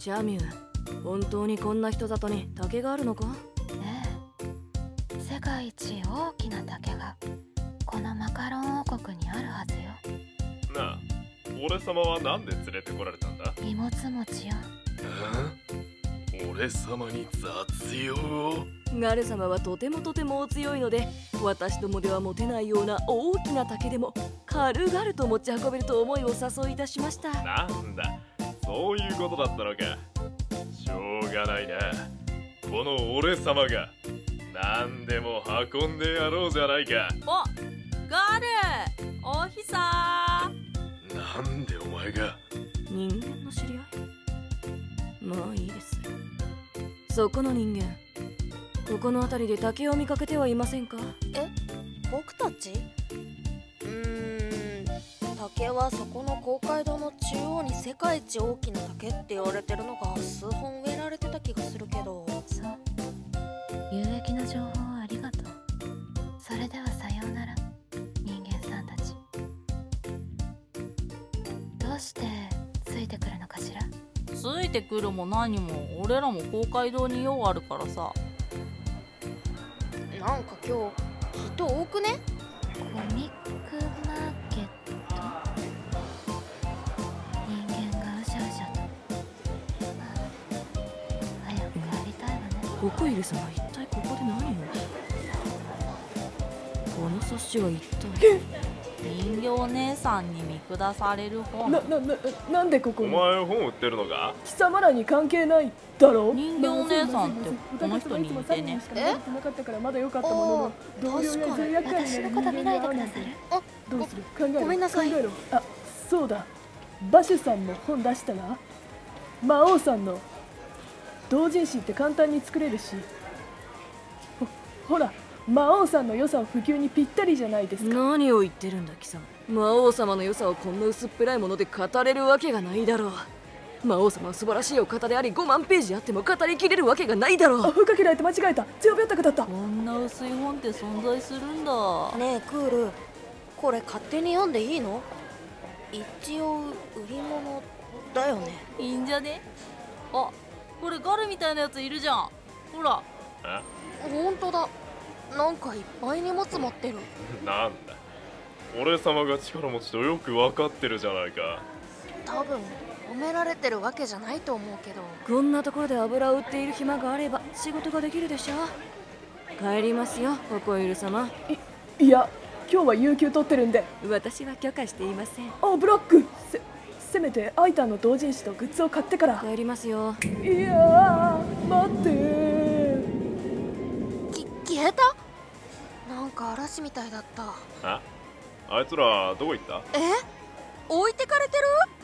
シャミュー、本当にこんな人里に竹があるのか？ 世界一大きな竹がこのマカロン王国にあるはずよ。 なあ、俺様はなんで連れてこられたんだ？ 荷物持ちよ。 俺様に雑用を？ ガル様はとてもお強いので、私どもでは持てないような大きな竹でも軽々と持ち運べると思いお誘いいたしました。 なんだ、そういうことだったのか。しょうがないな。この俺様が何でも運んでやろうじゃないか。 お、ガル、おひさー。なんでお前が？ 人間の知り合い？まあいいです。そこの人間、ここの辺りで竹を見かけてはいませんか？ 僕たち？竹はそこの公会堂の中央に世界一大きな竹って言われてるのが数本植えられてた気がするけど。 そう、有益な情報をありがとう。それではさようなら、人間さんたち。どうしてついてくるのかしら？ ついてくるも何も、俺らも公会堂に用あるからさ。 なんか今日人多くね？ コミックマーケット。人間がうしゃうしゃと。早く帰りたいわね。 ココイル様、一体ここで何を？この冊子は一体？ 人形姉さんに見下される本。 なんでここおに？ 前本売ってるのか？ 貴様らに関係ないだろう。 人形姉さんってこの人に似てね。 なかったからまだ良かったものの、同僚や罪悪感になる私のこと見ないでくださる？ どうする？考えろ。 ごめんなさい。 考えろ。あ、そうだ。バシュさんも本出したな。魔王さんの同人誌って簡単に作れるし、ほら、魔王さんの良さを普及にぴったりじゃないですか。 何を言ってるんだ貴様。魔王様の良さをこんな薄っぺらいもので語れるわけがないだろう。魔王様は素晴らしいお方であり、5万ページあっても語りきれるわけがないだろう。 ふかけられて間違えた。強火オタクだった。 こんな薄い本って存在するんだ。 ねえクール、これ勝手に読んでいいの？一応売り物だよね。 いいんじゃね？あ、これガルみたいなやついるじゃん。ほら。 ほんとだ。なんかいっぱい荷物持ってる。 なんだ、俺様が力持ちとよく分かってるじゃないか。 多分褒められてるわけじゃないと思うけど。 こんなところで油を売っている暇があれば仕事ができるでしょ。帰りますよ、ココイル様。 いや、今日は有給取ってるんで。 私は許可していません。 あ、ブラック。せめてアイタンの同人誌とグッズを買ってから。 帰りますよ。 いやー、待ってー。 消えた？なんか嵐みたいだった。 あいつらどこ行った？ 置いてかれてる？